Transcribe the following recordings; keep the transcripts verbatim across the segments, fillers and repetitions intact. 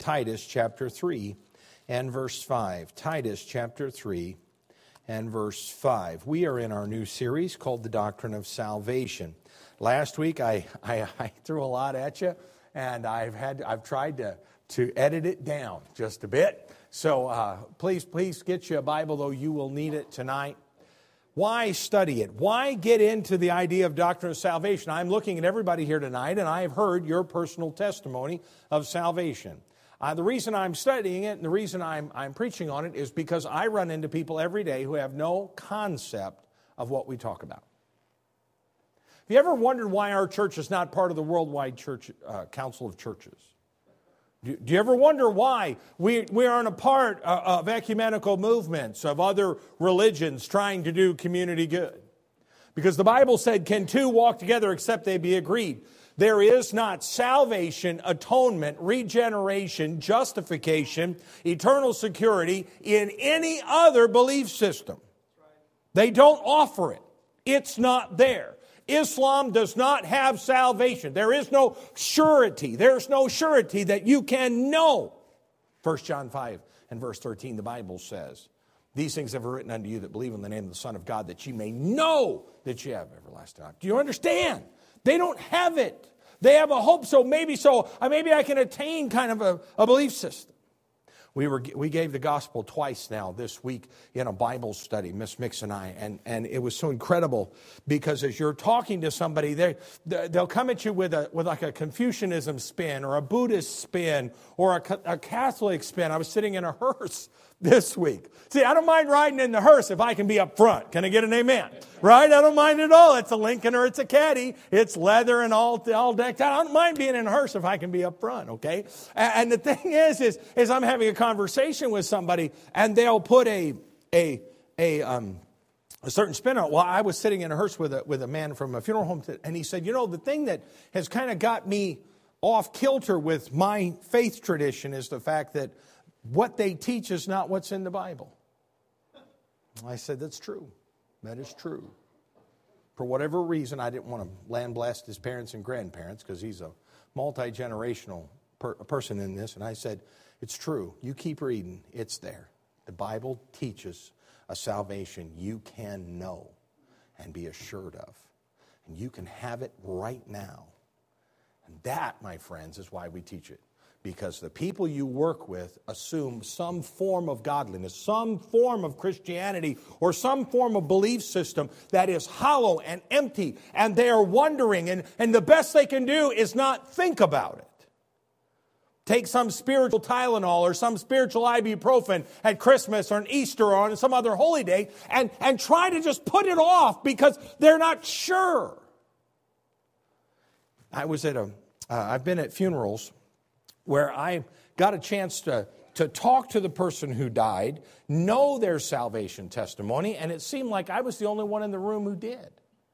Titus chapter three and verse five. Titus chapter three and verse five. We are in our new series called The Doctrine of Salvation. Last week I, I, I threw a lot at you, and I've had I've tried to, to edit it down just a bit. So uh, please, please get you a Bible, though you will need it tonight. Why study it? Why get into the idea of doctrine of salvation? I'm looking at everybody here tonight, and I have heard your personal testimony of salvation. Uh, the reason I'm studying it and the reason I'm, I'm preaching on it is because I run into people every day who have no concept of what we talk about. Have you ever wondered why our church is not part of the worldwide church uh, council of churches? Do, do you ever wonder why we, we aren't a part uh, of ecumenical movements, of other religions trying to do community good? Because the Bible said, can two walk together except they be agreed? There is not salvation, atonement, regeneration, justification, eternal security in any other belief system. They don't offer it. It's not there. Islam does not have salvation. There is no surety. There's no surety that you can know. First John five and verse thirteen, the Bible says, these things have I written unto you that believe in the name of the Son of God, that ye may know that ye have everlasting life. Do you understand? They don't have it. They have a hope, so maybe so. Maybe I can attain kind of a, a belief system. We were we gave the gospel twice now this week in a Bible study, Miss Mix and I, and, and it was so incredible because as you're talking to somebody, they they'll come at you with a with like a Confucianism spin or a Buddhist spin or a, a Catholic spin. I was sitting in a hearse this week. See, I don't mind riding in the hearse if I can be up front. Can I get an amen? Right? I don't mind at all. It's a Lincoln or it's a Caddy. It's leather and all, all decked out. I don't mind being in a hearse if I can be up front, okay? And, and the thing is, is, is I'm having a conversation with somebody and they'll put a, a, a, um, a certain spin on it. Well, I was sitting in a hearse with a, with a man from a funeral home and he said, you know, the thing that has kind of got me off kilter with my faith tradition is the fact that what they teach is not what's in the Bible. I said, that's true. That is true. For whatever reason, I didn't want to land blast his parents and grandparents because he's a multi-generational per- person in this. And I said, it's true. You keep reading. It's there. The Bible teaches a salvation you can know and be assured of. And you can have it right now. And that, my friends, is why we teach it. Because the people you work with assume some form of godliness, some form of Christianity, or some form of belief system that is hollow and empty, and they are wondering, and, and the best they can do is not think about it. Take some spiritual Tylenol or some spiritual ibuprofen at Christmas or an Easter or on some other holy day, and, and try to just put it off because they're not sure. I was at a, uh, I've been at funerals where I got a chance to, to talk to the person who died, know their salvation testimony, and it seemed like I was the only one in the room who did.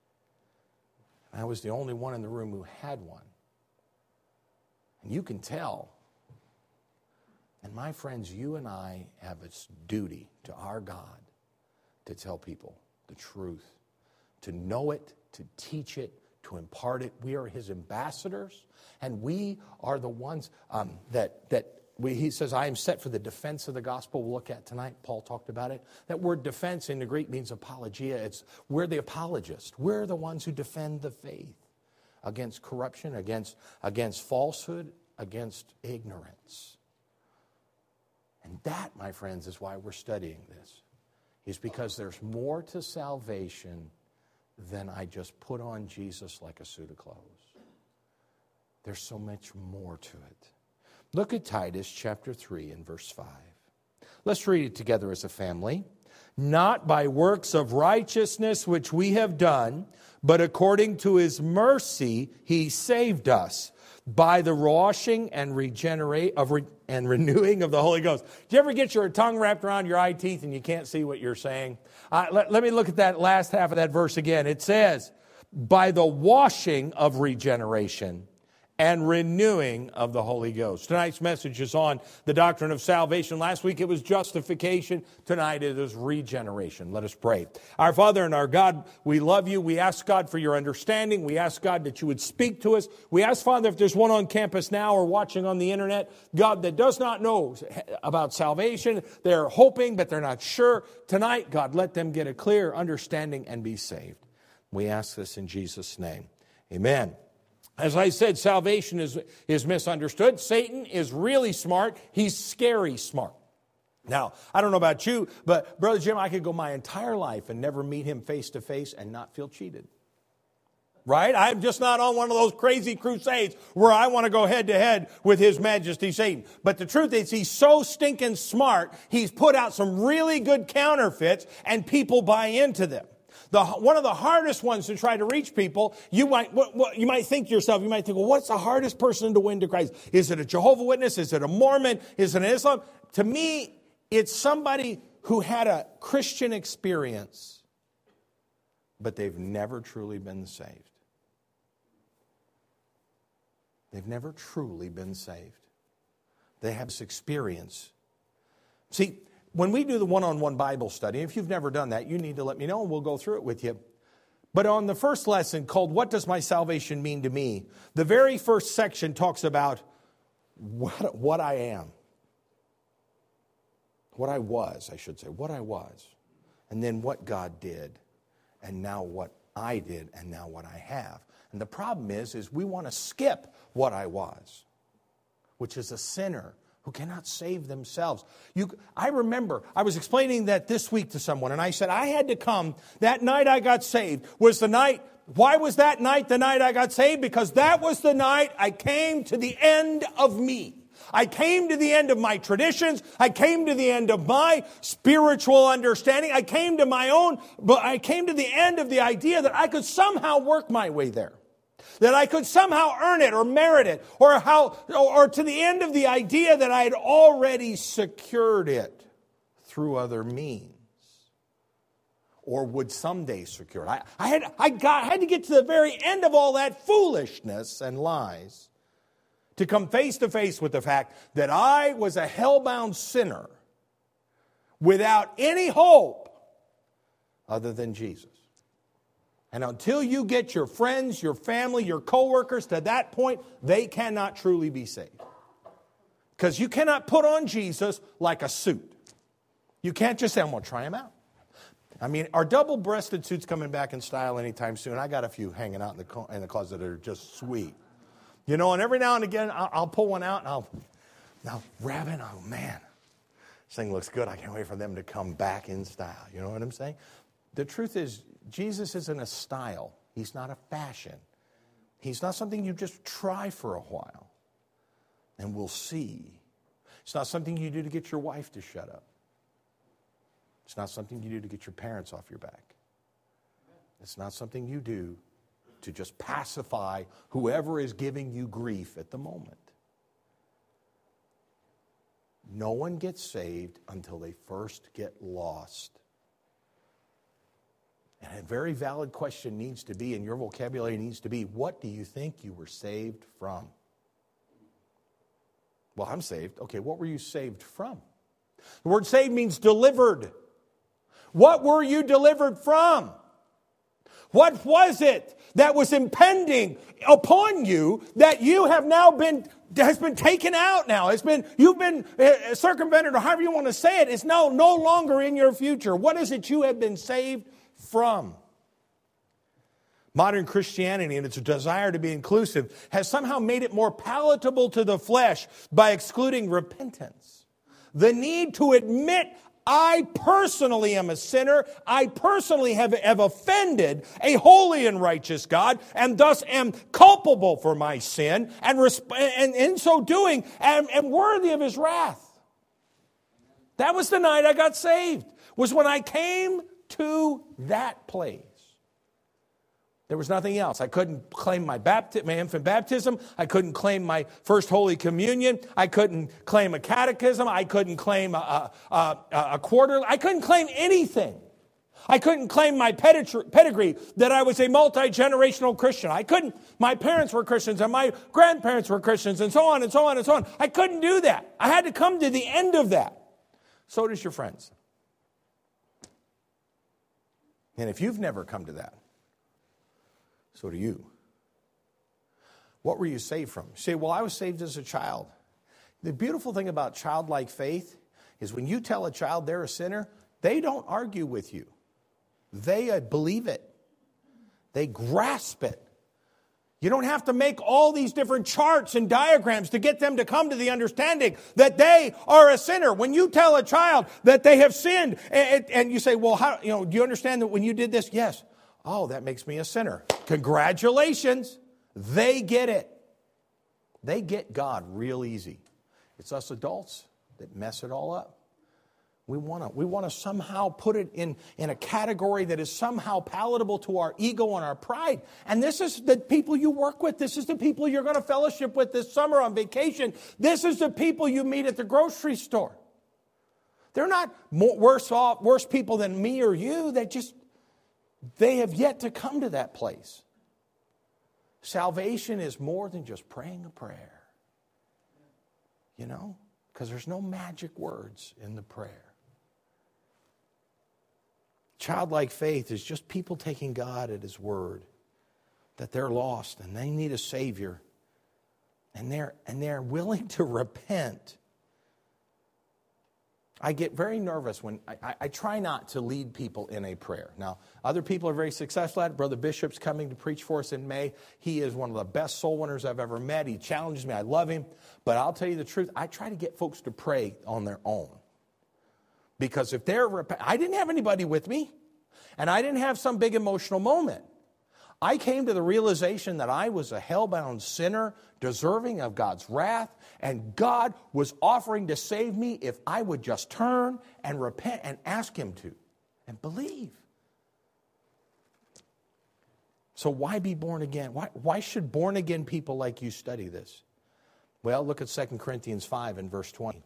I was the only one in the room who had one. And you can tell. And my friends, you and I have a duty to our God to tell people the truth, to know it, to teach it, to impart it. We are His ambassadors, and we are the ones um, that that we, He says, I am set for the defense of the gospel. We'll look at tonight. Paul talked about it. That word defense in the Greek means apologia. It's we're the apologists. We're the ones who defend the faith against corruption, against against falsehood, against ignorance. And that, my friends, is why we're studying this. Is because there's more to salvation than I just put on Jesus like a suit of clothes. There's so much more to it. Look at Titus chapter three and verse five. Let's read it together as a family. Not by works of righteousness which we have done, but according to His mercy He saved us by the washing and regenerate of re, and renewing of the Holy Ghost. Did you ever get your tongue wrapped around your eye teeth and you can't see what you're saying? Uh, let, let me look at that last half of that verse again. It says, by the washing of regeneration and renewing of the Holy Ghost. Tonight's message is on the doctrine of salvation. Last week it was justification. Tonight it is regeneration. Let us pray. Our Father and our God, we love you. We ask God for your understanding. We ask God that you would speak to us. We ask, Father, if there's one on campus now or watching on the internet, God, that does not know about salvation, they're hoping but they're not sure. Tonight, God, let them get a clear understanding and be saved. We ask this in Jesus' name. Amen. As I said, salvation is, is misunderstood. Satan is really smart. He's scary smart. Now, I don't know about you, but Brother Jim, I could go my entire life and never meet him face to face and not feel cheated. Right? I'm just not on one of those crazy crusades where I want to go head to head with His Majesty Satan. But the truth is, he's so stinking smart, he's put out some really good counterfeits and people buy into them. The, one of the hardest ones to try to reach people, you might what, what, you might think to yourself, you might think, well, what's the hardest person to win to Christ? Is it a Jehovah's Witness? Is it a Mormon? Is it an Islam? To me, it's somebody who had a Christian experience, but they've never truly been saved. They've never truly been saved. They have this experience. See, when we do the one-on-one Bible study, if you've never done that, you need to let me know and we'll go through it with you. But on the first lesson called, What Does My Salvation Mean to Me? The very first section talks about what, what I am. What I was, I should say. What I was. And then what God did. And now what I did. And now what I have. And the problem is, is we want to skip what I was, which is a sinner who cannot save themselves. You, I remember, I was explaining that this week to someone, and I said, I had to come, that night I got saved was the night, why was that night the night I got saved? Because that was the night I came to the end of me. I came to the end of my traditions. I came to the end of my spiritual understanding. I came to my own, but I came to the end of the idea that I could somehow work my way there. That I could somehow earn it or merit it, or how, or to the end of the idea that I had already secured it through other means, or would someday secure it. I, I had, I got, had to get to the very end of all that foolishness and lies to come face to face with the fact that I was a hell-bound sinner without any hope other than Jesus. And until you get your friends, your family, your coworkers to that point, they cannot truly be saved. Because you cannot put on Jesus like a suit. You can't just say, I'm going to try him out. I mean, are double-breasted suits coming back in style anytime soon? I got a few hanging out in the, co- in the closet that are just sweet. You know, and every now and again, I'll, I'll pull one out and I'll, I'll grab it and I'll go, man, this thing looks good. I can't wait for them to come back in style. You know what I'm saying? The truth is, Jesus isn't a style. He's not a fashion. He's not something you just try for a while and we'll see. It's not something you do to get your wife to shut up. It's not something you do to get your parents off your back. It's not something you do to just pacify whoever is giving you grief at the moment. No one gets saved until they first get lost. And a very valid question needs to be, and your vocabulary needs to be, what do you think you were saved from? Well, I'm saved. Okay, what were you saved from? The word saved means delivered. What were you delivered from? What was it that was impending upon you that you have now been, has been taken out now? It's been, you've been circumvented, or however you want to say it. It's now no longer in your future. What is it you have been saved from? Modern Christianity and its desire to be inclusive has somehow made it more palatable to the flesh by excluding repentance. The need to admit, I personally am a sinner. I personally have, have offended a holy and righteous God, and thus am culpable for my sin, and, resp- and in so doing am, am worthy of His wrath. That was the night I got saved, was when I came to that place. There was nothing else. I couldn't claim my bapti- my infant baptism. I couldn't claim my first Holy Communion. I couldn't claim a catechism. I couldn't claim a, a, a, a quarter. I couldn't claim anything. I couldn't claim my pedigree that I was a multi-generational Christian. I couldn't, my parents were Christians and my grandparents were Christians and so on and so on and so on. I couldn't do that. I had to come to the end of that. So does your friends. And if you've never come to that, so do you. What were you saved from? You say, well, I was saved as a child. The beautiful thing about childlike faith is when you tell a child they're a sinner, they don't argue with you. They uh, believe it. They grasp it. You don't have to make all these different charts and diagrams to get them to come to the understanding that they are a sinner. When you tell a child that they have sinned, and, and you say, well, how, you know, do you understand that when you did this? Yes. Oh, that makes me a sinner. Congratulations. They get it. They get God real easy. It's us adults that mess it all up. We want to we want to somehow put it in, in a category that is somehow palatable to our ego and our pride. And this is the people you work with. This is the people you're going to fellowship with this summer on vacation. This is the people you meet at the grocery store. They're not more, worse off, worse people than me or you. They just, they have yet to come to that place. Salvation is more than just praying a prayer. You know, because there's no magic words in the prayer. Childlike faith is just people taking God at His word, that they're lost and they need a Savior, and they're and they're willing to repent. I get very nervous when I, I, I try not to lead people in a prayer. Now, other people are very successful at it. Brother Bishop's coming to preach for us in May. He is one of the best soul winners I've ever met. He challenges me. I love him. But I'll tell you the truth. I try to get folks to pray on their own. Because if they're, I didn't have anybody with me, and I didn't have some big emotional moment. I came to the realization that I was a hell-bound sinner, deserving of God's wrath, and God was offering to save me if I would just turn and repent and ask Him to, and believe. So why be born again? Why, why should born-again people like you study this? Well, look at Second Corinthians five and verse twenty.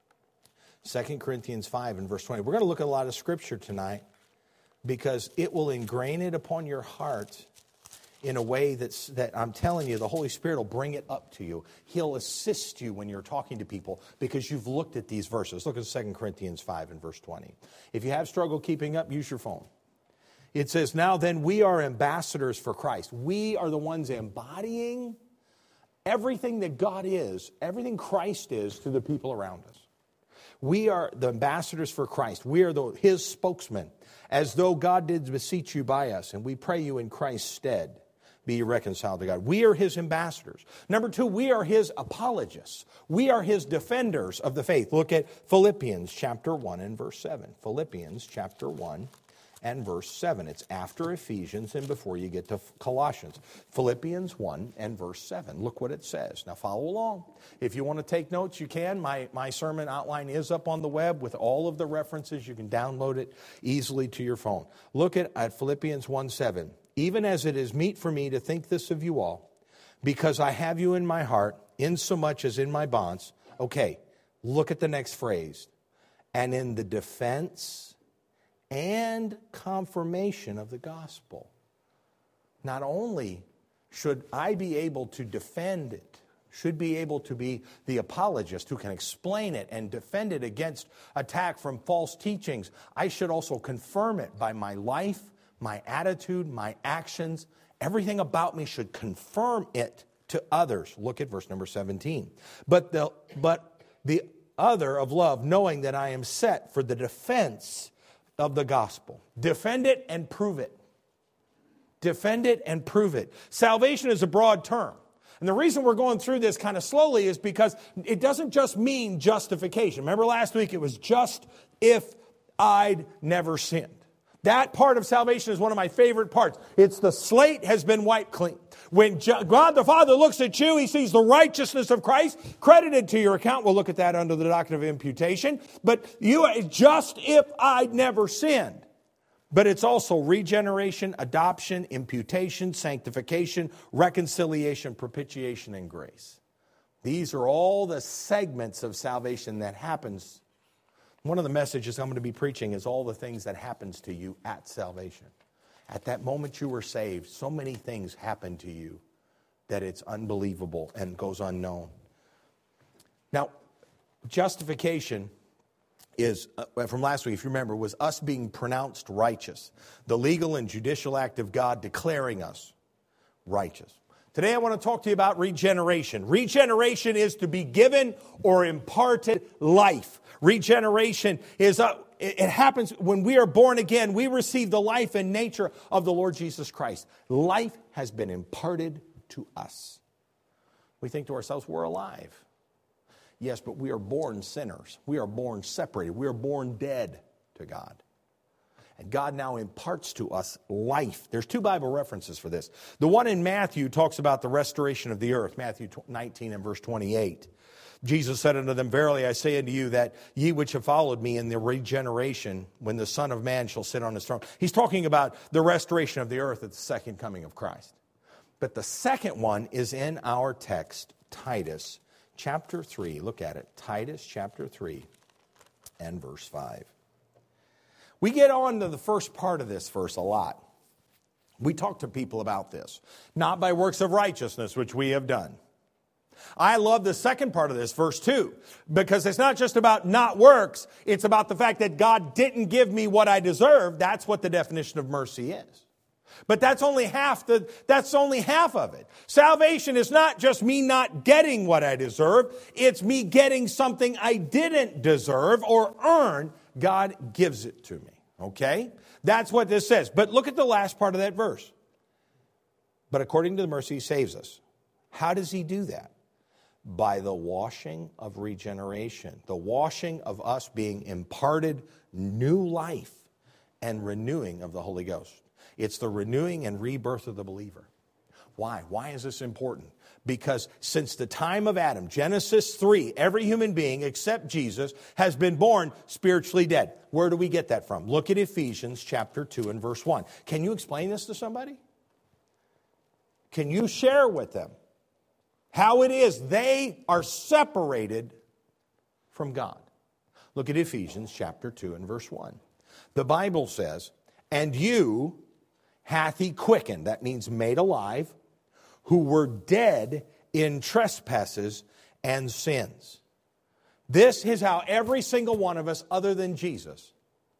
Second Corinthians five and verse twenty. We're going to look at a lot of Scripture tonight because it will ingrain it upon your heart in a way that's, that I'm telling you, the Holy Spirit will bring it up to you. He'll assist you when you're talking to people because you've looked at these verses. Look at Second Corinthians five and verse twenty. If you have struggle keeping up, use your phone. It says, now then we are ambassadors for Christ. We are the ones embodying everything that God is, everything Christ is to the people around us. We are the ambassadors for Christ. We are the, His spokesmen, as though God did beseech you by us, and we pray you in Christ's stead, be ye reconciled to God. We are His ambassadors. Number two, we are His apologists. We are His defenders of the faith. Look at Philippians chapter one and verse seven. Philippians chapter one and verse seven. It's after Ephesians and before you get to Colossians. Philippians one and verse seven. Look what it says. Now follow along. If you want to take notes, you can. My, my sermon outline is up on the web with all of the references. You can download it easily to your phone. Look at, at Philippians one seven. Even as it is meet for me to think this of you all, because I have you in my heart, insomuch as in my bonds. Okay, look at the next phrase. And in the defense and confirmation of the gospel. Not only should I be able to defend it, should be able to be the apologist who can explain it and defend it against attack from false teachings, I should also confirm it by my life, my attitude, my actions. Everything about me should confirm it to others. Look at verse number seventeen. But the, but the other of love, knowing that I am set for the defense of the gospel. Defend it and prove it. Defend it and prove it. Salvation is a broad term. And the reason we're going through this kind of slowly is because it doesn't just mean justification. Remember last week it was just if I'd never sinned. That part of salvation is one of my favorite parts. It's the slate has been wiped clean. When God the Father looks at you, He sees the righteousness of Christ credited to your account. We'll look at that under the doctrine of imputation. But you, just if I'd never sinned. But it's also regeneration, adoption, imputation, sanctification, reconciliation, propitiation, and grace. These are all the segments of salvation that happens One of the messages I'm going to be preaching is all the things that happens to you at salvation. At that moment you were saved, so many things happen to you that it's unbelievable and goes unknown. Now, justification is, uh, from last week, if you remember, was us being pronounced righteous. The legal and judicial act of God declaring us righteous. Today I want to talk to you about regeneration. Regeneration is to be given or imparted life. Regeneration is, a, it happens when we are born again. We receive the life and nature of the Lord Jesus Christ. Life has been imparted to us. We think to ourselves, we're alive. Yes, but we are born sinners. We are born separated. We are born dead to God. And God now imparts to us life. There's two Bible references for this. The one in Matthew talks about the restoration of the earth, Matthew nineteen and verse twenty-eight. Jesus said unto them, Verily I say unto you that ye which have followed me in the regeneration, when the Son of Man shall sit on his throne. He's talking about the restoration of the earth at the second coming of Christ. But the second one is in our text, Titus chapter three. Look at it. Titus chapter three and verse five. We get on to the first part of this verse a lot. We talk to people about this. Not by works of righteousness, which we have done. I love the second part of this, verse two, because it's not just about not works. It's about the fact that God didn't give me what I deserve. That's what the definition of mercy is. But that's only half the, that's only half of it. Salvation is not just me not getting what I deserve. It's me getting something I didn't deserve or earn. God gives it to me. Okay? That's what this says. But look at the last part of that verse. But according to the mercy, he saves us. How does he do that? By the washing of regeneration. The washing of us being imparted new life and renewing of the Holy Ghost. It's the renewing and rebirth of the believer. Why? Why is this important? Because since the time of Adam, Genesis three, every human being except Jesus has been born spiritually dead. Where do we get that from? Look at Ephesians chapter two and verse one. Can you explain this to somebody? Can you share with them how it is they are separated from God? Look at Ephesians chapter two and verse one. The Bible says, and you hath he quickened, that means made alive, who were dead in trespasses and sins. This is how every single one of us, other than Jesus,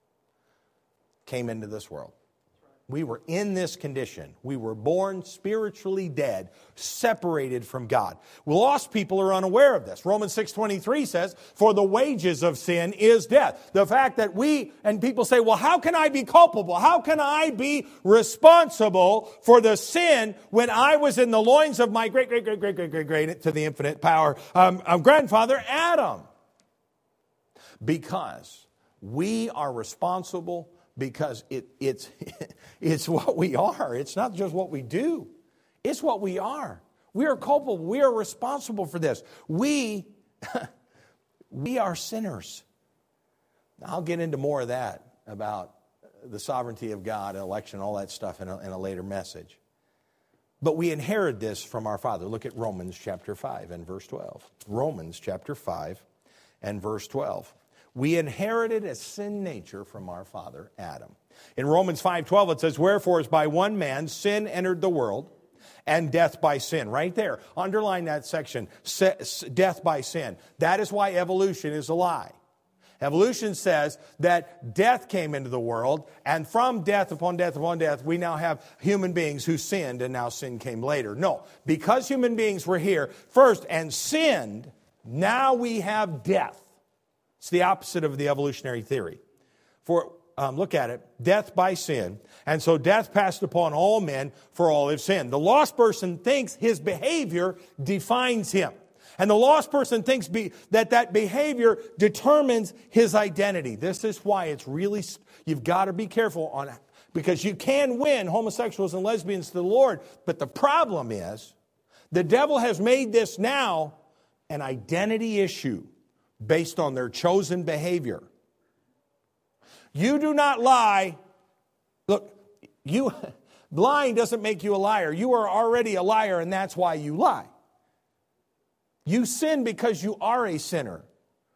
came into this world. We were in this condition. We were born spiritually dead, separated from God. Lost people are unaware of this. Romans six twenty-three says, for the wages of sin is death. The fact that we, and people say, well, how can I be culpable? How can I be responsible for the sin when I was in the loins of my great, great, great, great, great, great, great, to the infinite power, um, of grandfather Adam? Because we are responsible. Because it, it's, it's what we are. It's not just what we do. It's what we are. We are culpable. We are responsible for this. We, we are sinners. I'll get into more of that about the sovereignty of God, election, all that stuff in a, in a later message. But we inherit this from our Father. Look at Romans chapter five and verse twelve. Romans chapter five and verse twelve. We inherited a sin nature from our father, Adam. In Romans five twelve, it says, wherefore as by one man sin entered the world, and death by sin. Right there. Underline that section. Death by sin. That is why evolution is a lie. Evolution says that death came into the world, and from death upon death upon death, we now have human beings who sinned, and now sin came later. No. Because human beings were here first and sinned, now we have death. It's the opposite of the evolutionary theory. For, um, look at it, death by sin. And so death passed upon all men, for all have sinned. The lost person thinks his behavior defines him. And the lost person thinks be, that that behavior determines his identity. This is why it's really, you've got to be careful on, because you can win homosexuals and lesbians to the Lord. But the problem is, the devil has made this now an identity issue. Based on their chosen behavior. You do not lie. Look, you lying doesn't make you a liar. You are already a liar, and that's why you lie. You sin because you are a sinner.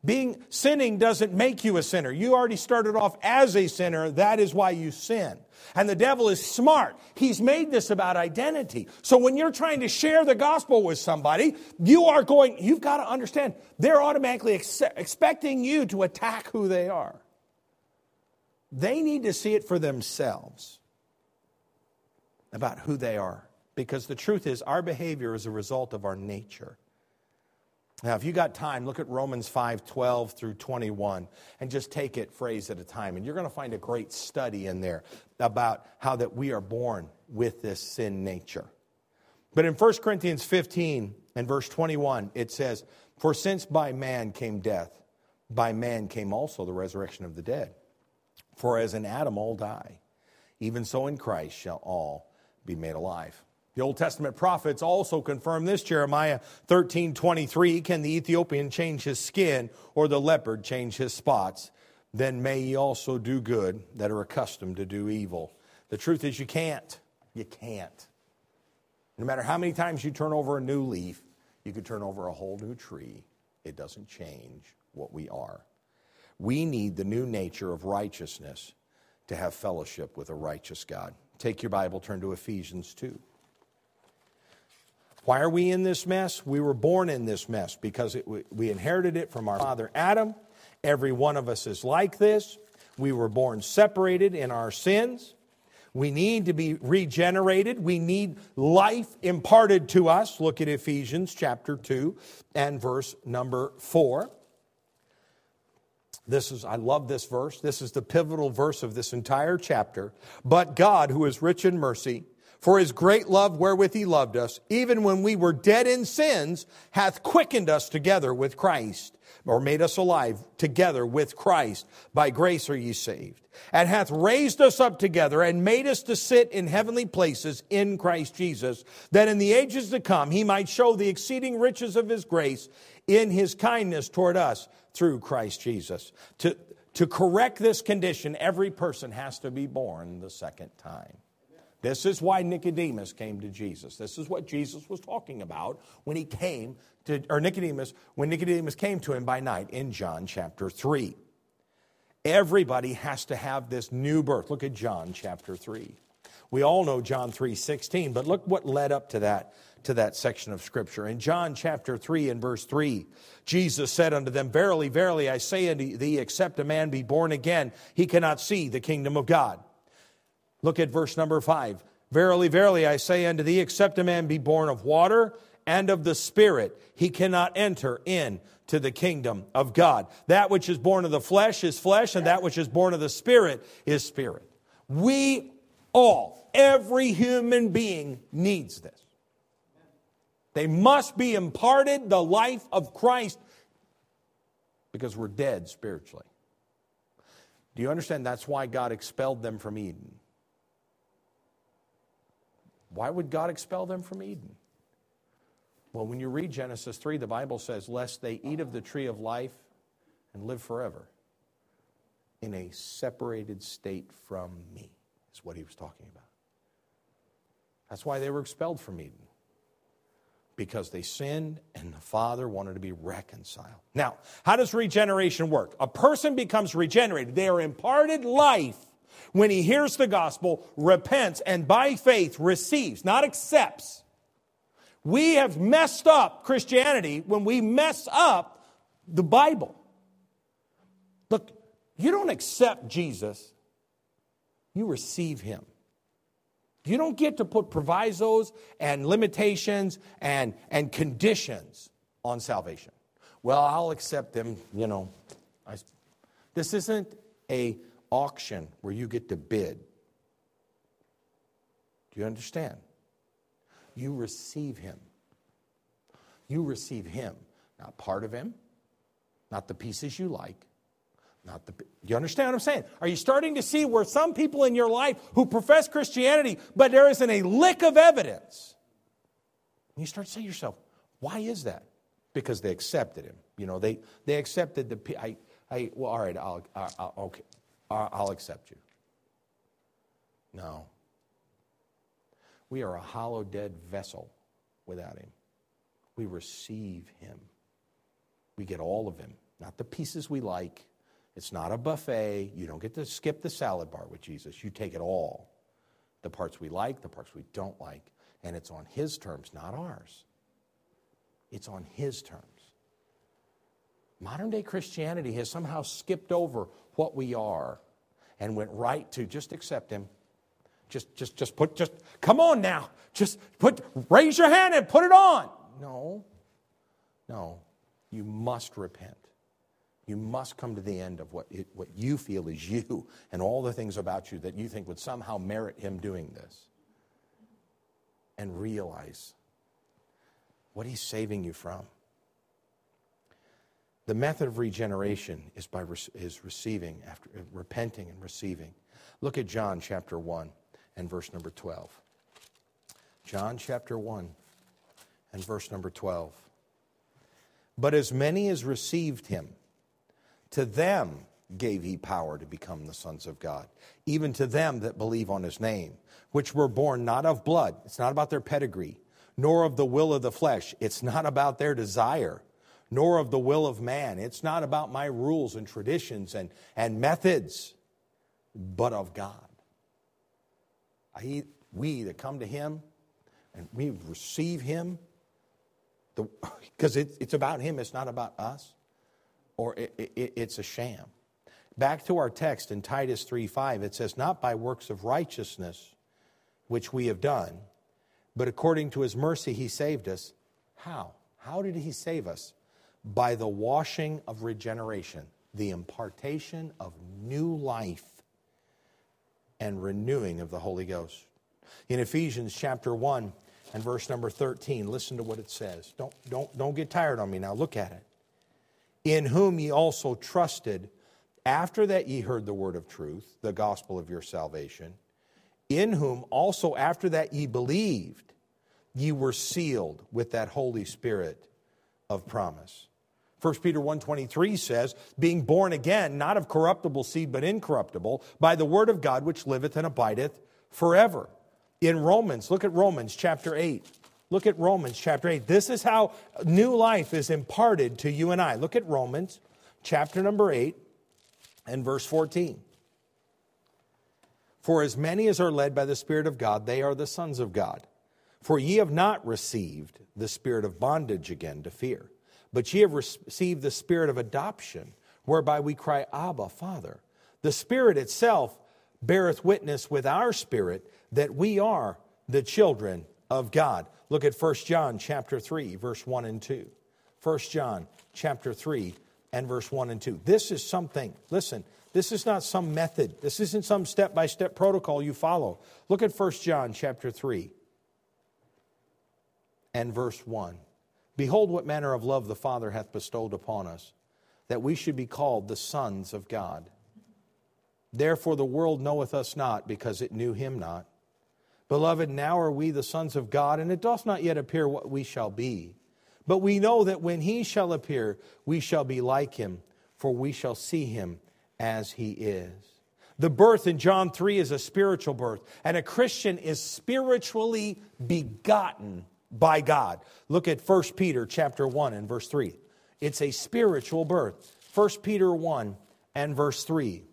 Being sinning doesn't make you a sinner. You already started off as a sinner. That is why you sin. And the devil is smart. He's made this about identity. So when you're trying to share the gospel with somebody, you are going, you've got to understand, they're automatically ex- expecting you to attack who they are. They need to see it for themselves about who they are. Because the truth is, our behavior is a result of our nature. Now, if you got time, look at Romans five twelve through twenty-one and just take it phrase at a time. And you're going to find a great study in there about how that we are born with this sin nature. But in First Corinthians fifteen and verse twenty-one, it says, "For since by man came death, by man came also the resurrection of the dead. For as in Adam all die, even so in Christ shall all be made alive." The Old Testament prophets also confirm this. Jeremiah thirteen twenty-three, "Can the Ethiopian change his skin, or the leopard change his spots? Then may ye also do good that are accustomed to do evil." The truth is you can't. You can't. No matter how many times you turn over a new leaf, you could turn over a whole new tree. It doesn't change what we are. We need the new nature of righteousness to have fellowship with a righteous God. Take your Bible, turn to Ephesians two. Why are we in this mess? We were born in this mess because it, we inherited it from our father Adam. Every one of us is like this. We were born separated in our sins. We need to be regenerated. We need life imparted to us. Look at Ephesians chapter two and verse number four. This is, I love this verse. This is the pivotal verse of this entire chapter. "But God, who is rich in mercy, for his great love wherewith he loved us, even when we were dead in sins, hath quickened us together with Christ," or made us alive together with Christ. "By grace are ye saved, and hath raised us up together, and made us to sit in heavenly places in Christ Jesus, that in the ages to come he might show the exceeding riches of his grace in his kindness toward us through Christ Jesus." To, to correct this condition, every person has to be born the second time. This is why Nicodemus came to Jesus. This is what Jesus was talking about when he came to, or Nicodemus, when Nicodemus came to him by night in John chapter three. Everybody has to have this new birth. Look at John chapter three. We all know John three sixteen, but look what led up to that, to that section of Scripture. In John chapter three and verse three, Jesus said unto them, "Verily, verily, I say unto thee, except a man be born again, he cannot see the kingdom of God." Look at verse number five. "Verily, verily, I say unto thee, except a man be born of water and of the Spirit, he cannot enter into the kingdom of God. That which is born of the flesh is flesh, and that which is born of the Spirit is spirit." We all, every human being needs this. They must be imparted the life of Christ because we're dead spiritually. Do you understand that's why God expelled them from Eden? Why would God expel them from Eden? Well, when you read Genesis three, the Bible says, "Lest they eat of the tree of life and live forever in a separated state from me," is what he was talking about. That's why they were expelled from Eden. Because they sinned and the Father wanted to be reconciled. Now, how does regeneration work? A person becomes regenerated. They are imparted life when he hears the gospel, repents, and by faith receives, not accepts. We have messed up Christianity when we mess up the Bible. Look, you don't accept Jesus, you receive him. You don't get to put provisos and limitations and, and conditions on salvation. Well, I'll accept them, you know. I, this isn't a auction where you get to bid. Do you understand? You receive him. You receive him. Not part of him, not the pieces you like. Not the. Do you understand what I'm saying? Are you starting to see where some people in your life who profess Christianity, but there isn't a lick of evidence? And you start to say to yourself, why is that? Because they accepted him. You know, they they accepted the. I I well, all right. I'll, I'll okay. I'll accept you. No. We are a hollow, dead vessel without him. We receive him. We get all of him not the pieces we like. It's not a buffet. You don't get to skip the salad bar with Jesus. You take it all. The parts we like, the parts we don't like. And it's on his terms, not ours. It's on his terms. Modern day Christianity has somehow skipped over what we are and went right to just accept him. Just, just, just put, just, come on now. Just put, raise your hand and put it on. No, no. You must repent. You must come to the end of what it, what you feel is you and all the things about you that you think would somehow merit him doing this. And realize what he's saving you from. The method of regeneration is by is receiving, after repenting and receiving. Look at John chapter one and verse number twelve. John chapter one and verse number twelve. But as many as received him, to them gave he power to become the sons of God, even to them that believe on his name, which were born not of blood. It's not about their pedigree, nor of the will of the flesh. It's not about their desire, nor of the will of man. It's not about my rules and traditions and, and methods, but of God. I, we that come to him and we receive him, because it, it's about him, it's not about us, or it, it, it's a sham. Back to our text in Titus three five, it says, not by works of righteousness which we have done, but according to his mercy he saved us. How? How did he save us? By the washing of regeneration, the impartation of new life and renewing of the Holy Ghost. In Ephesians chapter one and verse number thirteen, listen to what it says. Don't, don't, don't get tired on me now. Look at it. In whom ye also trusted, after that ye heard the word of truth, the gospel of your salvation, in whom also after that ye believed, ye were sealed with that Holy Spirit of promise. First Peter one twenty-three says, being born again, not of corruptible seed, but incorruptible, by the word of God which liveth and abideth forever. In Romans, look at Romans chapter eight. Look at Romans chapter eight. This is how new life is imparted to you and I. Look at Romans chapter number eight and verse fourteen. For as many as are led by the Spirit of God, they are the sons of God. For ye have not received the spirit of bondage again to fear, but ye have received the spirit of adoption, whereby we cry, Abba, Father. The Spirit itself beareth witness with our spirit that we are the children of God. Look at First John chapter three, verse one and two. First John chapter three and verse one and two. This is something, listen, this is not some method. This isn't some step-by-step protocol you follow. Look at First John chapter three and verse one. Behold, what manner of love the Father hath bestowed upon us, that we should be called the sons of God. Therefore the world knoweth us not, because it knew him not. Beloved, now are we the sons of God, and it doth not yet appear what we shall be. But we know that when he shall appear, we shall be like him, for we shall see him as he is. The birth in John three is a spiritual birth, and a Christian is spiritually begotten by God. Look at First Peter chapter one and verse three. It's a spiritual birth. First Peter one and verse three.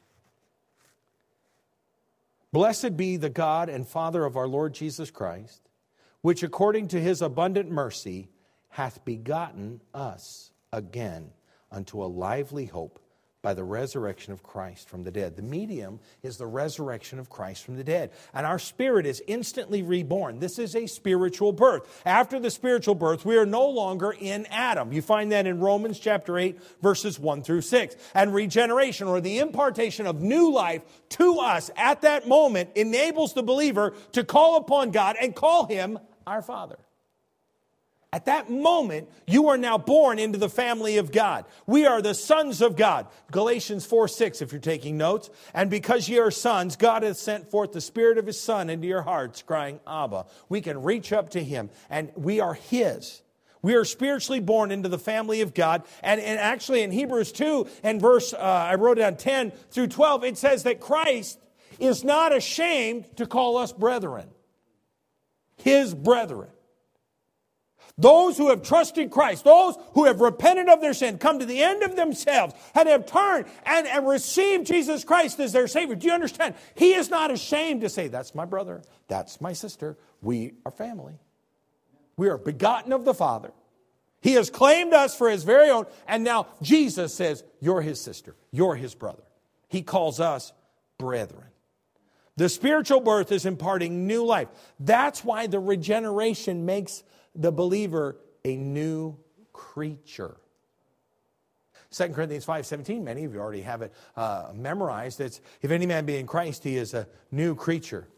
Blessed be the God and Father of our Lord Jesus Christ, which according to his abundant mercy hath begotten us again unto a lively hope by the resurrection of Christ from the dead. The medium is the resurrection of Christ from the dead. And our spirit is instantly reborn. This is a spiritual birth. After the spiritual birth, we are no longer in Adam. You find that in Romans chapter eight, verses one through six. And regeneration, or the impartation of new life to us at that moment, enables the believer to call upon God and call him our Father. At that moment, you are now born into the family of God. We are the sons of God. Galatians four six, if you're taking notes. And because ye are sons, God hath sent forth the Spirit of his Son into your hearts, crying, Abba. We can reach up to him, and we are his. We are spiritually born into the family of God. And, and actually in Hebrews two and verse, uh, I wrote it down ten through twelve, it says that Christ is not ashamed to call us brethren. His brethren. Those who have trusted Christ, those who have repented of their sin, come to the end of themselves, and have turned and, and received Jesus Christ as their Savior. Do you understand? He is not ashamed to say, that's my brother, that's my sister, we are family. We are begotten of the Father. He has claimed us for His very own, and now Jesus says, you're His sister, you're His brother. He calls us brethren. The spiritual birth is imparting new life. That's why the regeneration makes the believer a new creature. Second Corinthians five seventeen, many of you already have it uh, memorized. It's, if any man be in Christ, he is a new creature.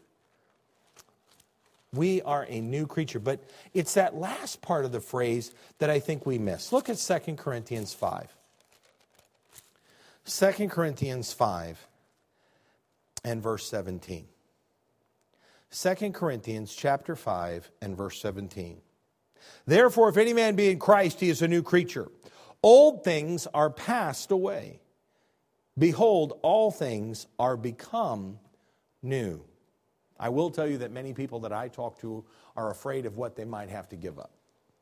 We are a new creature. But it's that last part of the phrase that I think we miss. Look at Second Corinthians five. Second Corinthians five and verse seventeen. Second Corinthians chapter five and verse seventeen. Therefore, if any man be in Christ, he is a new creature. Old things are passed away. Behold, all things are become new. I will tell you that many people that I talk to are afraid of what they might have to give up.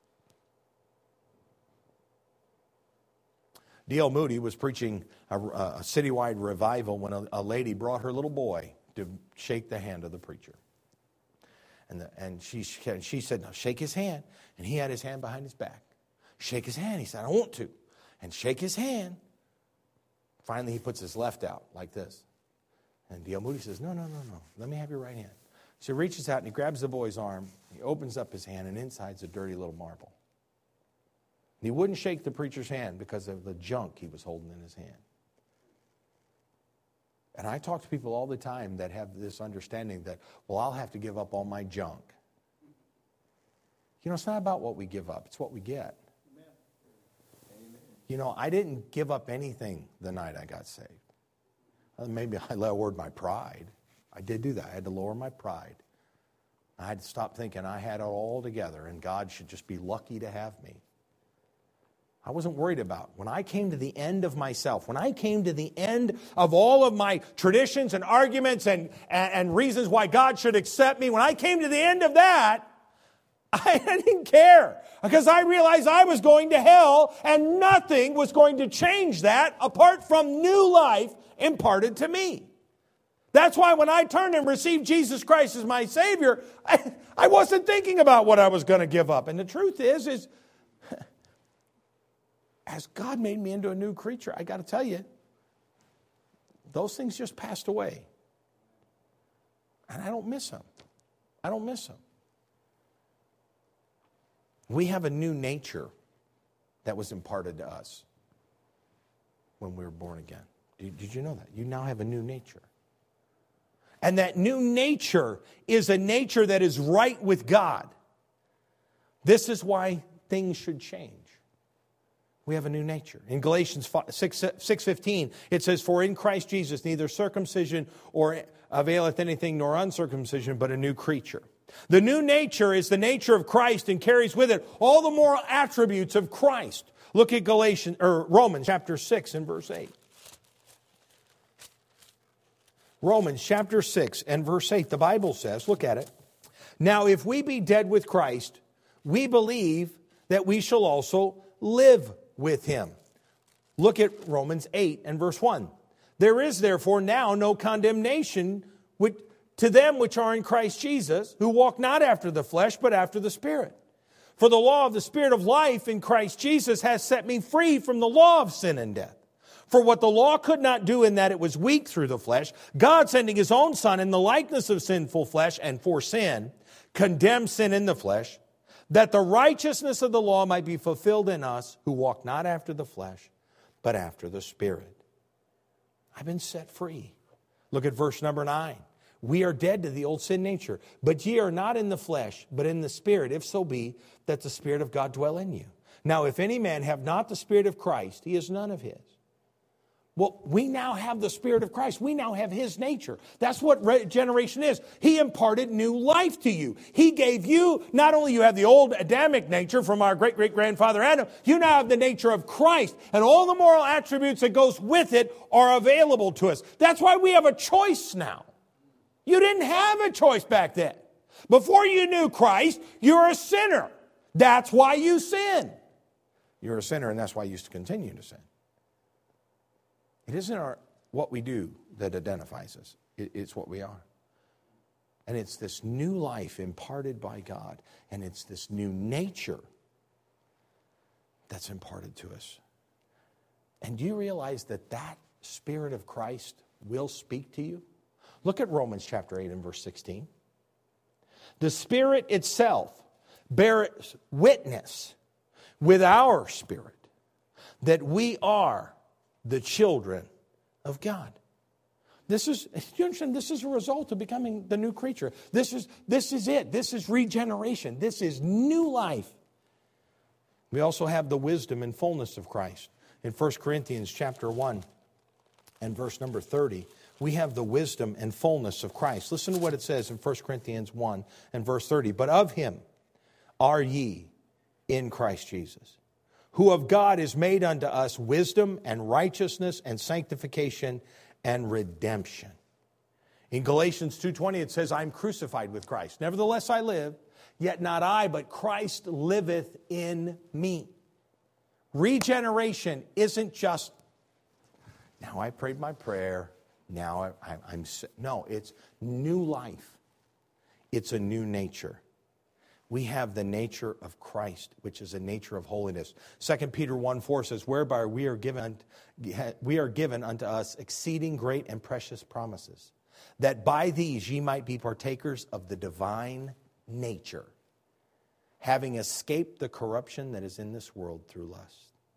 D L Moody was preaching a, a citywide revival when a, a lady brought her little boy to shake the hand of the preacher. And, the, and she, she said, no, shake his hand. And he had his hand behind his back. Shake his hand. He said, I want to. And shake his hand. Finally, he puts his left out like this. And D L Moody says, no, no, no, no. Let me have your right hand. So he reaches out and he grabs the boy's arm. He opens up his hand, and inside's a dirty little marble. And he wouldn't shake the preacher's hand because of the junk he was holding in his hand. And I talk to people all the time that have this understanding that, well, I'll have to give up all my junk. You know, it's not about what we give up. It's what we get. Amen. You know, I didn't give up anything the night I got saved. Maybe I lowered my pride. I did do that. I had to lower my pride. I had to stop thinking I had it all together and God should just be lucky to have me. I wasn't worried about. When I came to the end of myself, when I came to the end of all of my traditions and arguments and, and, and reasons why God should accept me, when I came to the end of that, I didn't care because I realized I was going to hell and nothing was going to change that apart from new life imparted to me. That's why when I turned and received Jesus Christ as my Savior, I, I wasn't thinking about what I was going to give up. And the truth is, is as God made me into a new creature, I got to tell you, those things just passed away. And I don't miss them. I don't miss them. We have a new nature that was imparted to us when we were born again. Did, did you know that? You now have a new nature. And that new nature is a nature that is right with God. This is why things should change. We have a new nature. In Galatians six fifteen, it says, for in Christ Jesus neither circumcision or availeth anything nor uncircumcision, but a new creature. The new nature is the nature of Christ and carries with it all the moral attributes of Christ. Look at Galatians or Romans chapter six and verse eight. Romans chapter six and verse eight, the Bible says, look at it. Now if we be dead with Christ, we believe that we shall also live with him. Look at Romans eight and verse one. There is therefore now no condemnation which, to them which are in Christ Jesus, who walk not after the flesh, but after the Spirit. For the law of the Spirit of life in Christ Jesus has set me free from the law of sin and death. For what the law could not do in that it was weak through the flesh, God sending his own Son in the likeness of sinful flesh and for sin, condemned sin in the flesh, that the righteousness of the law might be fulfilled in us who walk not after the flesh, but after the Spirit. I've been set free. Look at verse number nine. We are dead to the old sin nature, but ye are not in the flesh, but in the Spirit, if so be that the Spirit of God dwell in you. Now, if any man have not the Spirit of Christ, he is none of his. Well, we now have the Spirit of Christ. We now have his nature. That's what regeneration is. He imparted new life to you. He gave you, not only you have the old Adamic nature from our great-great-grandfather Adam, you now have the nature of Christ. And all the moral attributes that goes with it are available to us. That's why we have a choice now. You didn't have a choice back then. Before you knew Christ, you're a sinner. That's why you sin. You're a sinner, and that's why you used to continue to sin. It isn't our, what we do that identifies us. It, it's what we are. And it's this new life imparted by God. And it's this new nature that's imparted to us. And do you realize that that Spirit of Christ will speak to you? Look at Romans chapter eight and verse sixteen. The Spirit itself bears witness with our spirit that we are the children of God. This is, you understand, this is a result of becoming the new creature. This is, this is it. This is regeneration. This is new life. We also have the wisdom and fullness of Christ. In First Corinthians chapter one and verse number thirty, we have the wisdom and fullness of Christ. Listen to what it says in First Corinthians one and verse thirty. But of him are ye in Christ Jesus, who of God is made unto us wisdom and righteousness and sanctification and redemption. In Galatians two twenty it says, I am crucified with Christ. Nevertheless I live, yet not I, but Christ liveth in me. Regeneration isn't just, now I prayed my prayer, now I, I, I'm... No, it's new life. It's a new nature. We have the nature of Christ, which is a nature of holiness. Second Peter one four says, whereby we are given, we are given unto us exceeding great and precious promises, that by these ye might be partakers of the divine nature, having escaped the corruption that is in this world through lust.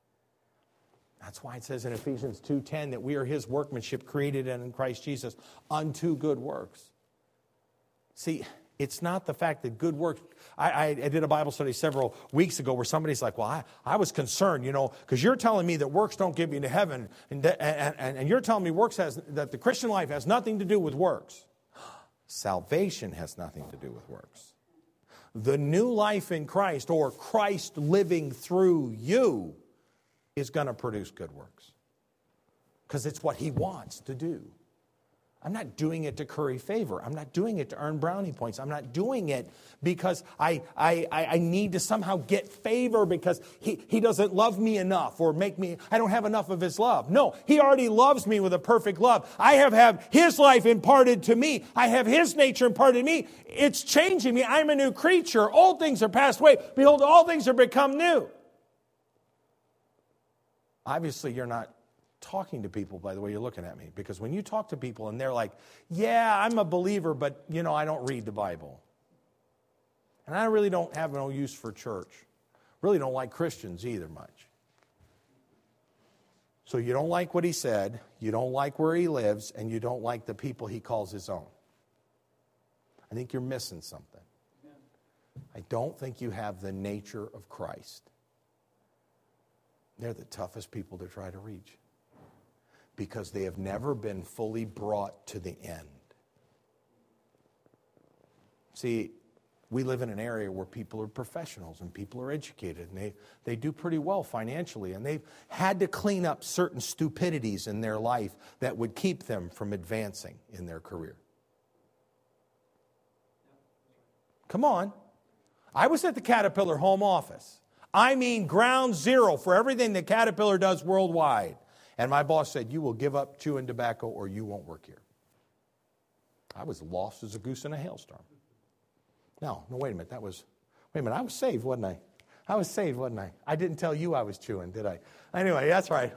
That's why it says in Ephesians two ten that we are his workmanship created in Christ Jesus unto good works. See, it's not the fact that good works. I, I, I did a Bible study several weeks ago where somebody's like, well, I, I was concerned, you know, because you're telling me that works don't get me into heaven. And, and, and, and you're telling me works has, that the Christian life has nothing to do with works. Salvation has nothing to do with works. The new life in Christ, or Christ living through you, is going to produce good works. Because it's what he wants to do. I'm not doing it to curry favor. I'm not doing it to earn brownie points. I'm not doing it because I I, I need to somehow get favor because he, he doesn't love me enough or make me, I don't have enough of his love. No, he already loves me with a perfect love. I have had his life imparted to me. I have his nature imparted to me. It's changing me. I'm a new creature. Old things are passed away. Behold, all things are become new. Obviously, you're not talking to people by the way you're looking at me. Because when you talk to people and they're like, yeah, I'm a believer, but, you know, I don't read the Bible. And I really don't have no use for church. Really don't like Christians either much. So you don't like what he said, you don't like where he lives, and you don't like the people he calls his own. I think you're missing something. I don't think you have the nature of Christ. They're the toughest people to try to reach. Because they have never been fully brought to the end. See, we live in an area where people are professionals and people are educated and they, they do pretty well financially, and they've had to clean up certain stupidities in their life that would keep them from advancing in their career. Come on. I was at the Caterpillar home office. I mean ground zero for everything that Caterpillar does worldwide. And my boss said, you will give up chewing tobacco or you won't work here. I was lost as a goose in a hailstorm. No, no, wait a minute. That was, wait a minute. I was saved, wasn't I? I was saved, wasn't I? I didn't tell you I was chewing, did I? Anyway, that's right.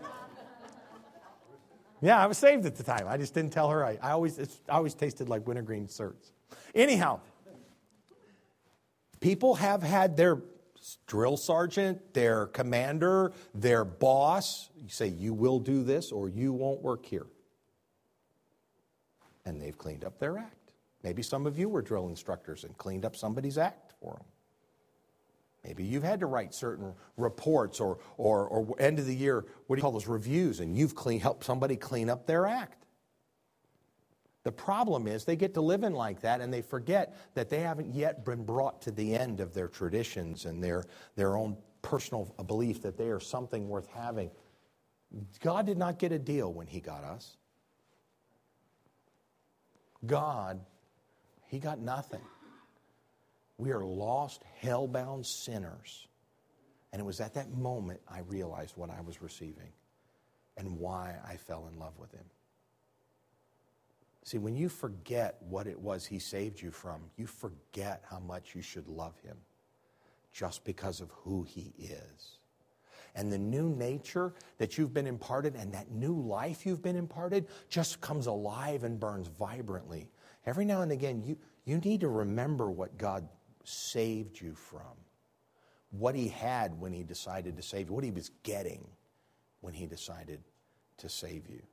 Yeah, I was saved at the time. I just didn't tell her. I, I always, it's, I always tasted like wintergreen certs. Anyhow, people have had their drill sergeant, their commander, their boss. You say, you will do this or you won't work here. And they've cleaned up their act. Maybe some of you were drill instructors and cleaned up somebody's act for them. Maybe you've had to write certain reports or, or, or end of the year, what do you call those, reviews, and you've clean, helped somebody clean up their act. The problem is they get to living like that and they forget that they haven't yet been brought to the end of their traditions and their, their own personal belief that they are something worth having. God did not get a deal when he got us. God, he got nothing. We are lost, hell-bound sinners. And it was at that moment I realized what I was receiving and why I fell in love with him. See, when you forget what it was he saved you from, you forget how much you should love him just because of who he is. And the new nature that you've been imparted and that new life you've been imparted just comes alive and burns vibrantly. Every now and again, you, you need to remember what God saved you from, what he had when he decided to save you, what he was getting when he decided to save you.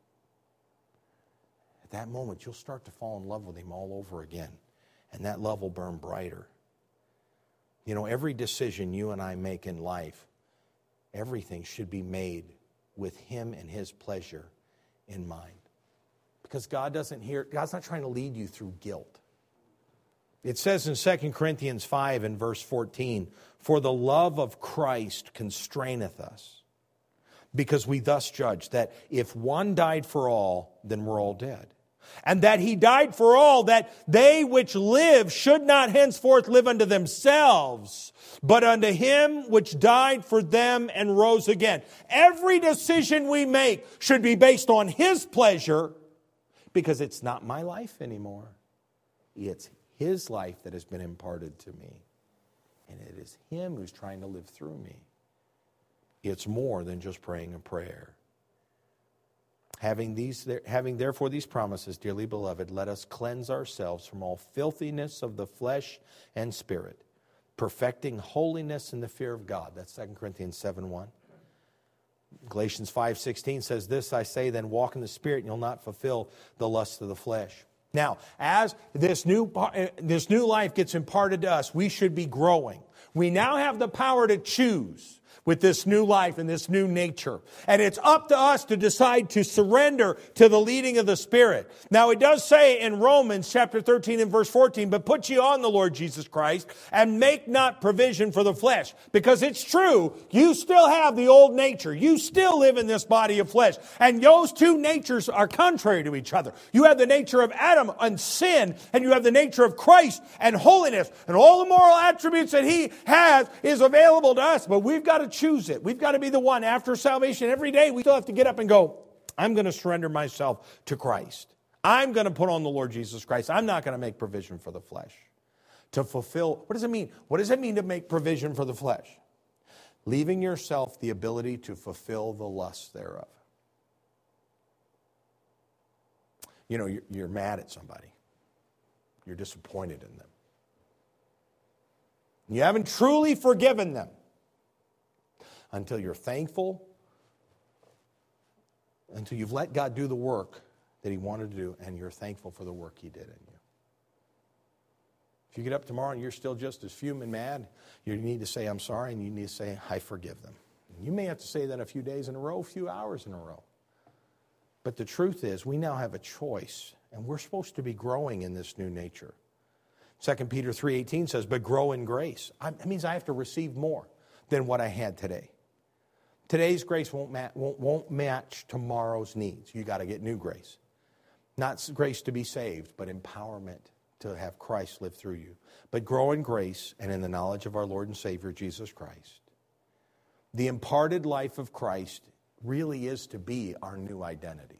At that moment, you'll start to fall in love with him all over again, and that love will burn brighter. You know, every decision you and I make in life, everything should be made with him and his pleasure in mind. Because God doesn't hear, God's not trying to lead you through guilt. It says in Second Corinthians five and verse fourteen, "For the love of Christ constraineth us, because we thus judge that if one died for all, then we're all dead. And that he died for all, that they which live should not henceforth live unto themselves, but unto him which died for them and rose again." Every decision we make should be based on his pleasure, because it's not my life anymore. It's his life that has been imparted to me. And it is him who's trying to live through me. It's more than just praying a prayer. Having these, having therefore these promises, dearly beloved, let us cleanse ourselves from all filthiness of the flesh and spirit, perfecting holiness in the fear of God. That's Second Corinthians seven one. Galatians five sixteen says, "This I say, then walk in the Spirit, and you'll not fulfill the lusts of the flesh." Now, as this new, this new life gets imparted to us, we should be growing. We now have the power to choose with this new life and this new nature. And it's up to us to decide to surrender to the leading of the Spirit. Now, it does say in Romans chapter thirteen and verse fourteen, "But put ye on the Lord Jesus Christ, and make not provision for the flesh." Because it's true, you still have the old nature. You still live in this body of flesh. And those two natures are contrary to each other. You have the nature of Adam and sin, and you have the nature of Christ and holiness. And all the moral attributes that he has is available to us. But we've got to choose it. We've got to be the one. After salvation, every day we still have to get up and go, I'm going to surrender myself to Christ. I'm going to put on the Lord Jesus Christ. I'm not going to make provision for the flesh. To fulfill, what does it mean? What does it mean to make provision for the flesh? Leaving yourself the ability to fulfill the lusts thereof. You know, you're, you're mad at somebody. You're disappointed in them. You haven't truly forgiven them until you're thankful, until you've let God do the work that he wanted to do, and you're thankful for the work he did in you. If you get up tomorrow and you're still just as fuming mad, you need to say, I'm sorry, and you need to say, I forgive them. You may have to say that a few days in a row, a few hours in a row. But the truth is, we now have a choice, and we're supposed to be growing in this new nature. Second Peter three eighteen says, but grow in grace. That means I have to receive more than what I had today. Today's grace won't, ma- won't, won't match tomorrow's needs. You got to get new grace. Not grace to be saved, but empowerment to have Christ live through you. But grow in grace and in the knowledge of our Lord and Savior, Jesus Christ. The imparted life of Christ really is to be our new identity.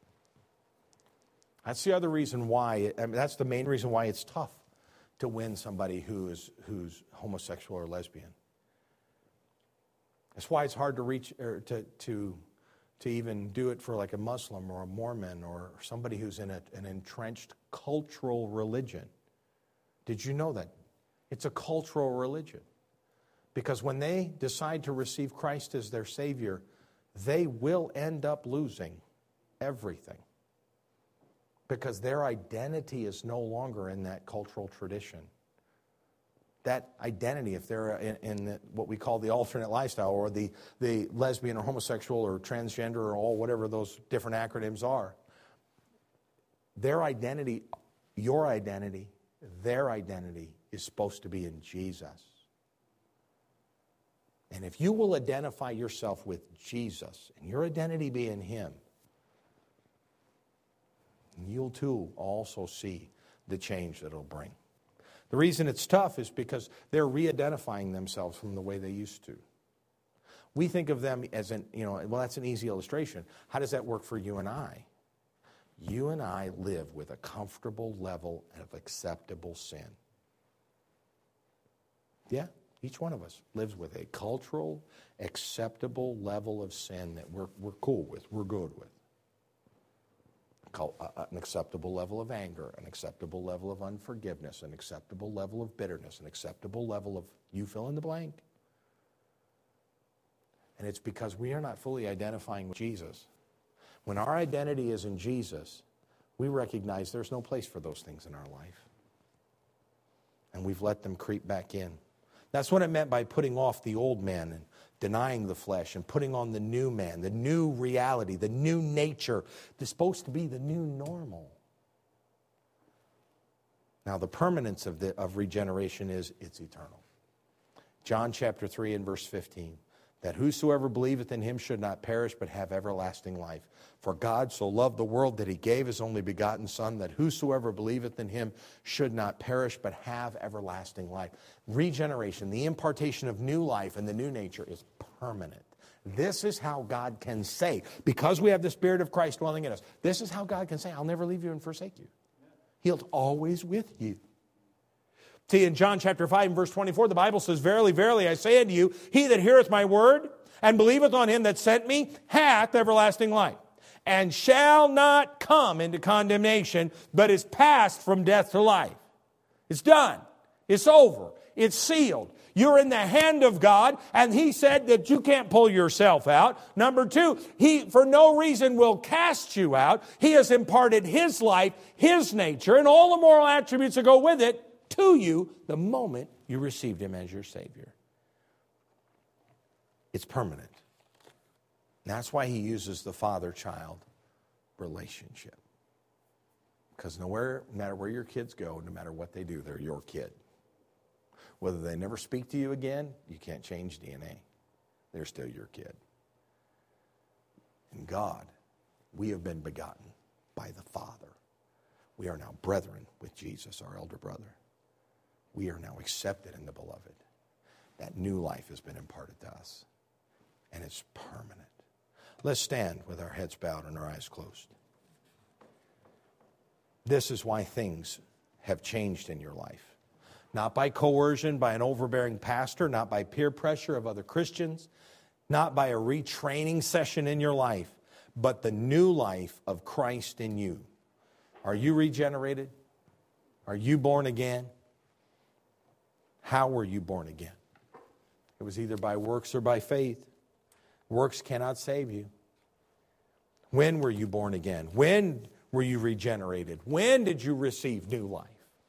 That's the other reason why, I mean, that's the main reason why it's tough to win somebody who is who's homosexual or lesbian. That's why it's hard to reach or to to to even do it for like a Muslim or a Mormon or somebody who's in a, an entrenched cultural religion. Did you know that? It's a cultural religion. Because when they decide to receive Christ as their Savior, they will end up losing everything. Because their identity is no longer in that cultural tradition. That identity, if they're in, in the, what we call the alternate lifestyle, or the, the lesbian or homosexual or transgender or all whatever those different acronyms are, their identity, your identity, their identity is supposed to be in Jesus. And if you will identify yourself with Jesus and your identity be in him, you'll too also see the change that it'll bring. The reason it's tough is because they're re-identifying themselves from the way they used to. We think of them as an, you know, well, that's an easy illustration. How does that work for you and I? You and I live with a comfortable level of acceptable sin. Yeah, each one of us lives with a cultural, acceptable level of sin that we're, we're cool with, we're good with. An acceptable level of anger, an acceptable level of unforgiveness, an acceptable level of bitterness, an acceptable level of you fill in the blank. And it's because we are not fully identifying with Jesus. When our identity is in Jesus, we recognize there's no place for those things in our life. And we've let them creep back in. That's what it meant by putting off the old man and denying the flesh and putting on the new man, the new reality, the new nature. That's supposed to be the new normal. Now, the permanence of, the, of regeneration is it's eternal. John chapter three and verse fifteen. That whosoever believeth in him should not perish, but have everlasting life. For God so loved the world that he gave his only begotten Son, that whosoever believeth in him should not perish, but have everlasting life. Regeneration, the impartation of new life and the new nature is permanent. This is how God can say, because we have the Spirit of Christ dwelling in us, this is how God can say, I'll never leave you and forsake you. He'll always with you. See, in John chapter five and verse twenty-four, the Bible says, Verily, verily, I say unto you, he that heareth my word and believeth on him that sent me hath everlasting life, and shall not come into condemnation, but is passed from death to life. It's done. It's over. It's sealed. You're in the hand of God, and he said that you can't pull yourself out. Number two, he for no reason will cast you out. He has imparted his life, his nature, and all the moral attributes that go with it to you the moment you received him as your Savior. It's permanent. That's why he uses the father-child relationship. Because nowhere, no matter where your kids go, no matter what they do, they're your kid. Whether they never speak to you again, you can't change D N A. They're still your kid. In God, we have been begotten by the Father. We are now brethren with Jesus, our elder brother. We are now accepted in the beloved. That new life has been imparted to us. And it's permanent. Let's stand with our heads bowed and our eyes closed. This is why things have changed in your life. Not by coercion, by an overbearing pastor, not by peer pressure of other Christians, not by a retraining session in your life, but the new life of Christ in you. Are you regenerated? Are you born again? How were you born again? It was either by works or by faith. Works cannot save you. When were you born again? When were you regenerated? When did you receive new life?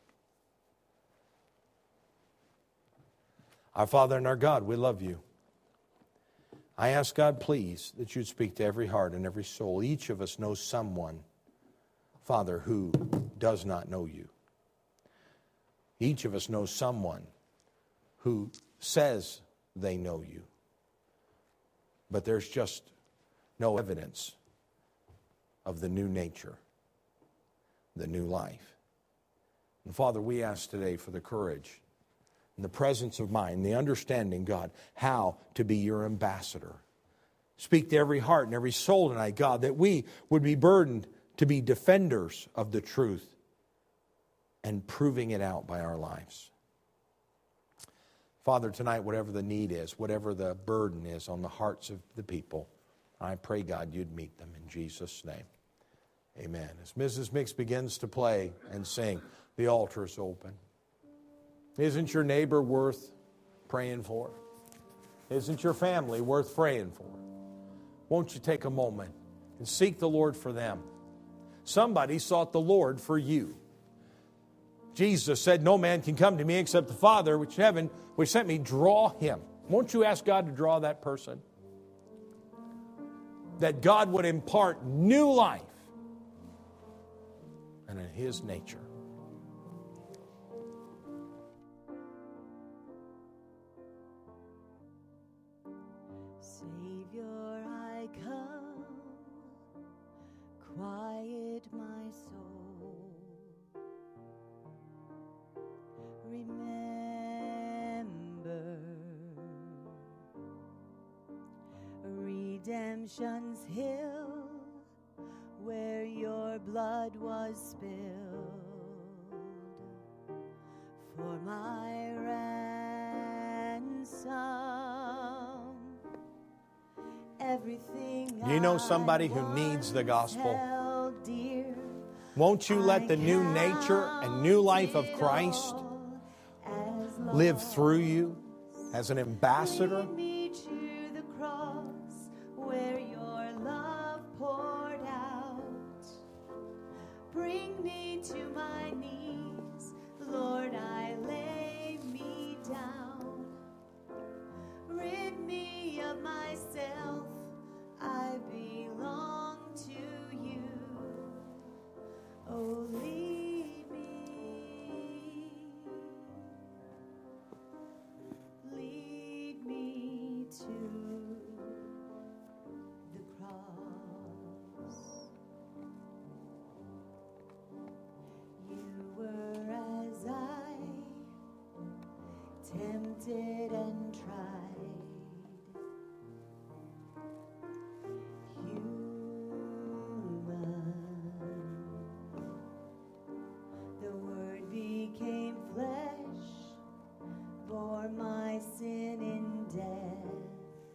Our Father and our God, we love you. I ask God, please, that you'd speak to every heart and every soul. Each of us knows someone, Father, who does not know you. Each of us knows someone who says they know you, but there's just no evidence of the new nature, the new life. And Father, we ask today for the courage and the presence of mind, the understanding, God, how to be your ambassador. Speak to every heart and every soul tonight, God, that we would be burdened to be defenders of the truth and proving it out by our lives. Father, tonight, whatever the need is, whatever the burden is on the hearts of the people, I pray, God, you'd meet them in Jesus' name. Amen. As Missus Mix begins to play and sing, the altar is open. Isn't your neighbor worth praying for? Isn't your family worth praying for? Won't you take a moment and seek the Lord for them? Somebody sought the Lord for you. Jesus said, no man can come to me except the Father, which in heaven, which sent me, draw him. Won't you ask God to draw that person? That God would impart new life and in his nature. Savior, I come, quiet my soul. redemption's hill, where your blood was spilled for my ransom. Everything You know somebody who needs the gospel? held dear, Won't you let the new nature and new life of Christ as live through you as an ambassador? lead me to the cross where your love poured out. Bring me to my knees, Lord, I lay me down. Rid me of myself, I belong to you. Oh, lead me, lead me to the cross. You were as I, tempted and tried. The Word became flesh, bore my sin in death.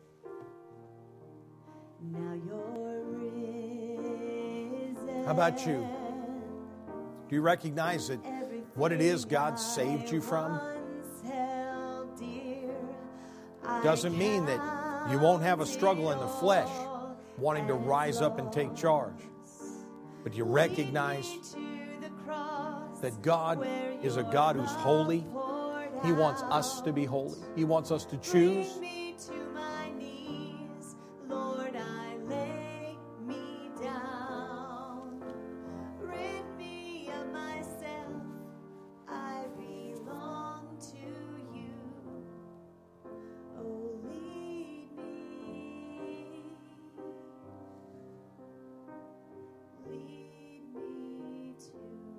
Now you're risen. How about you? Do you recognize that what it is God saved you from doesn't mean that you won't have a struggle in the flesh wanting to rise up and take charge? But you recognize that God is a God who's holy. He wants us to be holy. He wants us to choose. Bring me to my knees, Lord, I lay me down. Rid me of myself, I belong to you. Oh, lead me, lead me to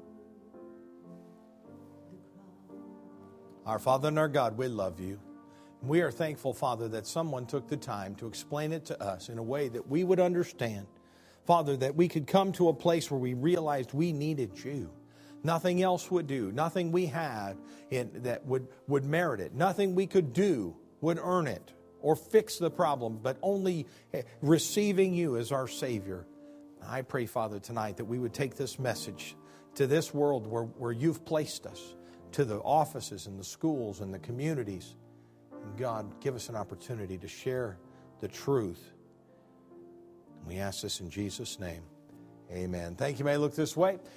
the cross. Our Father and our God, we love you. We are thankful, Father, that someone took the time to explain it to us in a way that we would understand. Father, that we could come to a place where we realized we needed you. Nothing else would do. Nothing we had in, that would, would merit it. Nothing we could do would earn it or fix the problem, but only receiving you as our Savior. I pray, Father, tonight that we would take this message to this world where, where you've placed us, to the offices and the schools and the communities. And God, give us an opportunity to share the truth. We ask this in Jesus' name. Amen. Thank you. May I look this way?